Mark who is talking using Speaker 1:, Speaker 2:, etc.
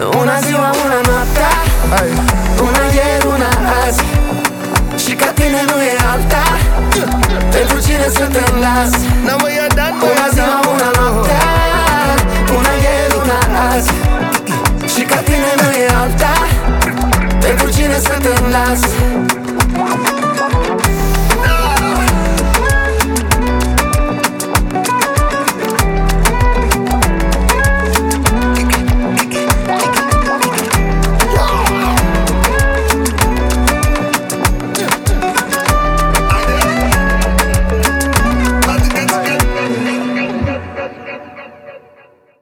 Speaker 1: Una ziua, una noaptea, una ieri, una azi, și ca tine nu e alta. Pentru cine să te las? Una ziua, una noaptea, una ieri, una azi, și ca tine nu e alta. Pentru cine să te las?